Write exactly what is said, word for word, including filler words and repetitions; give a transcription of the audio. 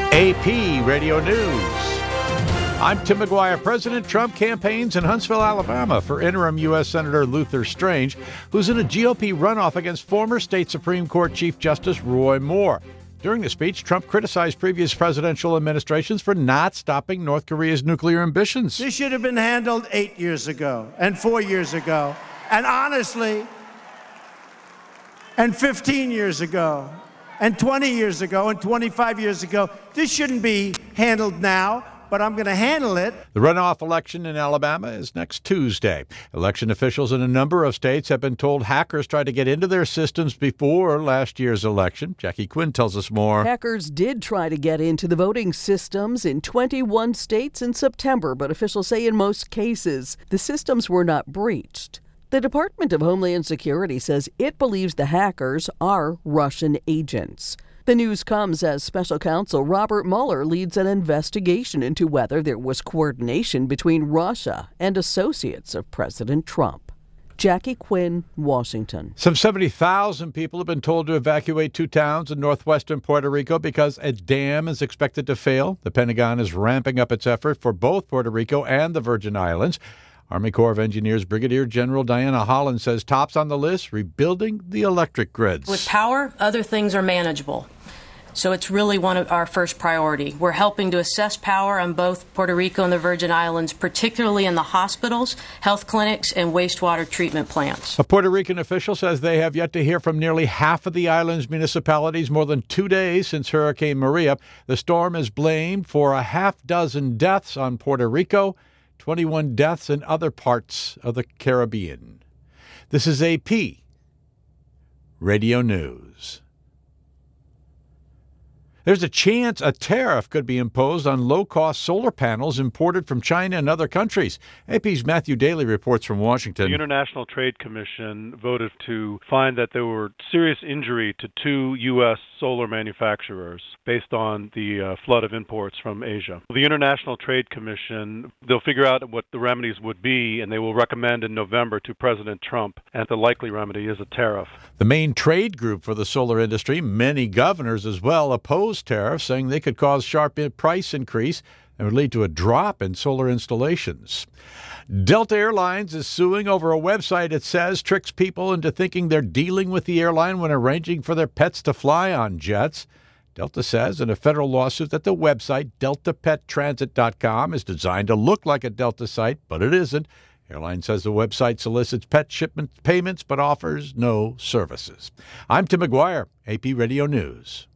A P Radio News. I'm Tim McGuire. President Trump campaigns in Huntsville, Alabama for interim U S. Senator Luther Strange, who's in a G O P runoff against former state Supreme Court Chief Justice Roy Moore. During the speech, Trump criticized previous presidential administrations for not stopping North Korea's nuclear ambitions. This should have been handled eight years ago and four years ago, and honestly, and fifteen years ago, and twenty years ago, and twenty-five years ago. This shouldn't be handled now, but I'm going to handle it. The runoff election in Alabama is next Tuesday. Election officials in a number of states have been told hackers tried to get into their systems before last year's election. Jackie Quinn tells us more. Hackers did try to get into the voting systems in twenty-one states in September, but officials say in most cases the systems were not breached. The Department of Homeland Security says it believes the hackers are Russian agents. The news comes as special counsel Robert Mueller leads an investigation into whether there was coordination between Russia and associates of President Trump. Jackie Quinn, Washington. Some seventy thousand people have been told to evacuate two towns in northwestern Puerto Rico because a dam is expected to fail. The Pentagon is ramping up its effort for both Puerto Rico and the Virgin Islands. Army Corps of Engineers Brigadier General Diana Holland says tops on the list, rebuilding the electric grids. With power, other things are manageable. So it's really one of our first priority. We're helping to assess power on both Puerto Rico and the Virgin Islands, particularly in the hospitals, health clinics, and wastewater treatment plants. A Puerto Rican official says they have yet to hear from nearly half of the island's municipalities more than two days since Hurricane Maria. The storm is blamed for a half dozen deaths on Puerto Rico, twenty-one deaths in other parts of the Caribbean. This is A P Radio News. There's a chance a tariff could be imposed on low-cost solar panels imported from China and other countries. A P's Matthew Daly reports from Washington. The International Trade Commission voted to find that there were serious injury to two U S solar manufacturers based on the uh, flood of imports from Asia. The International Trade Commission, they'll figure out what the remedies would be, and they will recommend in November to President Trump, and the likely remedy is a tariff. The main trade group for the solar industry, many governors as well, oppose tariffs, saying they could cause sharp price increase and would lead to a drop in solar installations. Delta Airlines is suing over a website it says tricks people into thinking they're dealing with the airline when arranging for their pets to fly on jets. Delta says in a federal lawsuit that the website delta pet transit dot com is designed to look like a Delta site, but it isn't. Airline says the website solicits pet shipment payments but offers no services. I'm Tim McGuire, A P Radio News.